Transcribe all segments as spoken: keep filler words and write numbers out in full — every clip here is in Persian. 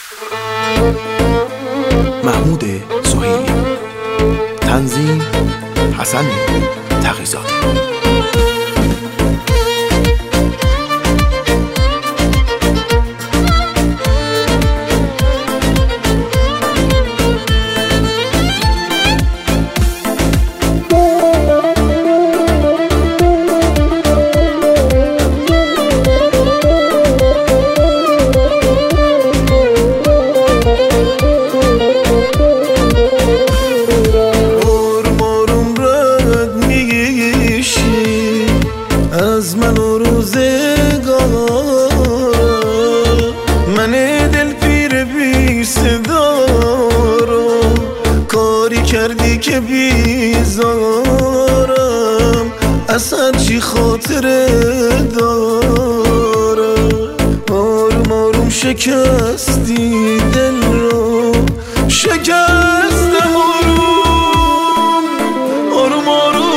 محمود سهیلی، تنظیم حسن تقی‌زاده. از من و روزگارم من دل پیر بی صدارم، کاری کردی که بیزارم از هرچی خاطر دارم. آروم آروم شکستی دل رو، شکستم آروم آروم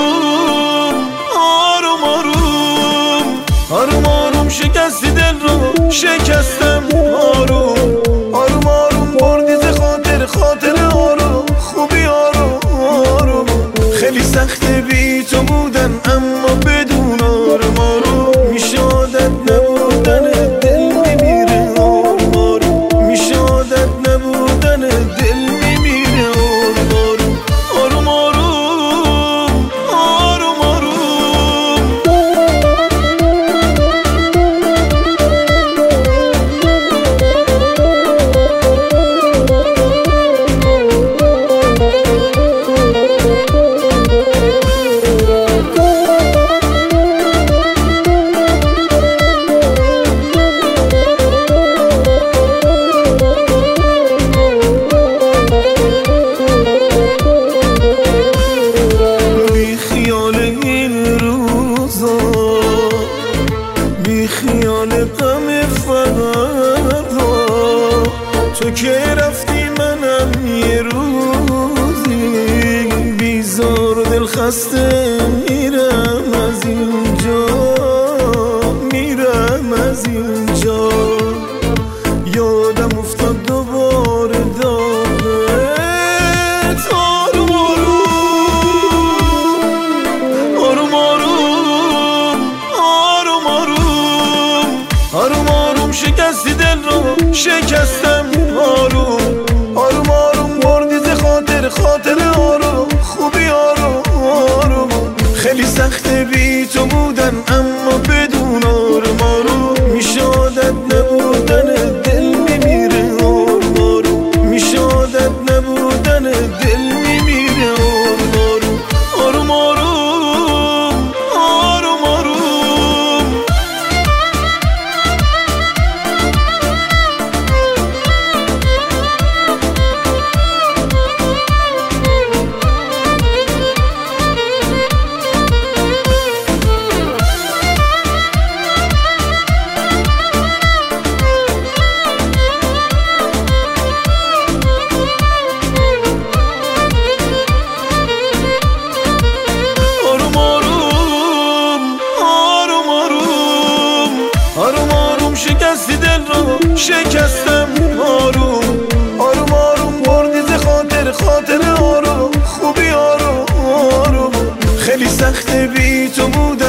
آروم آروم آروم شکستی دل رو، شکستم آروم آروم آروم بردی ز خاطر خاطر آروم خوبی آروم آروم. خیلی سخته بی تو بودن اما بدون آروم آروم میشه عادت نبودن دل میمیره آروم آروم میشه عادت نبودن دل میمیره آروم آروم آروم آروم آروم بی خیال غم فردا، تو که رفتی منم یه روزی بیزار و دل خسته میرم از اینجا میرم از اینجا. یادم افتاد دوباره داغت آروم آروم آروم آروم آروم آروم شکستی دل رو، شکستم آروم آروم آروم بردی ز خاطر خاطر آروم خوبی آروم آروم. خیلی سخته بی تو بودن اما بدون آروم آروم میشه عادت نبودن دل میمیره آروم آروم میشه عادت نبودن دل میمیره آروم آروم آروم آروم آروم آروم آروم شکستی دل رو، شکستم آروم آروم آروم بردی ز خاطر خاطر آروم خوبی آروم آروم. خیلی سخته بی تو بودن